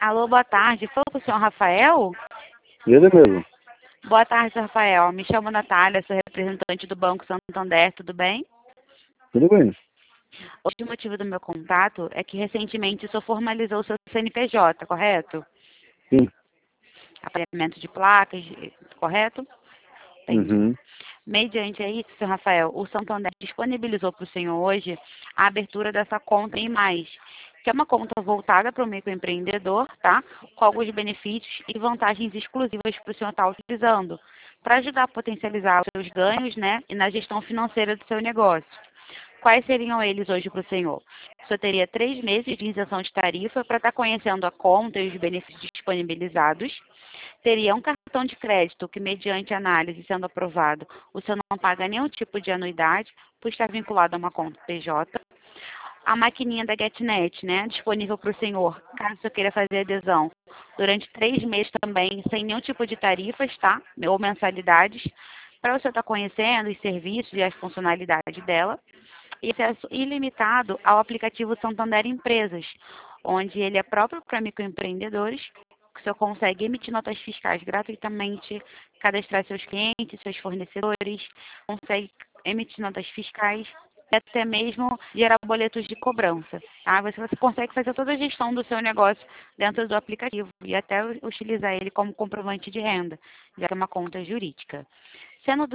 Alô, boa tarde. Foi com o senhor Rafael? Ele mesmo. Boa tarde, senhor Rafael. Me chamo Natália, sou representante do Banco Santander, tudo bem? Tudo bem? O motivo do meu contato é que recentemente o senhor formalizou o seu CNPJ, correto? Sim. Aparelhamento de placas, correto? Entendi. Uhum. Mediante a isso, senhor Rafael, o Santander disponibilizou para o senhor hoje a abertura dessa conta em mais, que é uma conta voltada para o microempreendedor, tá? Com alguns benefícios e vantagens exclusivas para o senhor estar utilizando, para ajudar a potencializar os seus ganhos, né? E na gestão financeira do seu negócio. Quais seriam eles hoje para o senhor? O senhor teria 3 meses de isenção de tarifa para estar conhecendo a conta e os benefícios disponibilizados. Teria um cartão de crédito que, mediante análise sendo aprovado, o senhor não paga nenhum tipo de anuidade, por estar vinculado a uma conta PJ. A maquininha da GetNet, né, disponível para o senhor, caso o senhor queira fazer adesão, durante 3 meses também, sem nenhum tipo de tarifas, tá? Ou mensalidades, para o senhor estar conhecendo os serviços e as funcionalidades dela. E acesso ilimitado ao aplicativo Santander Empresas, onde ele é próprio para microempreendedores, que o senhor consegue emitir notas fiscais gratuitamente, cadastrar seus clientes, seus fornecedores, consegue emitir notas fiscais e até mesmo gerar boletos de cobrança. Tá? Você consegue fazer toda a gestão do seu negócio dentro do aplicativo e até utilizar ele como comprovante de renda, já que é uma conta jurídica. Sendo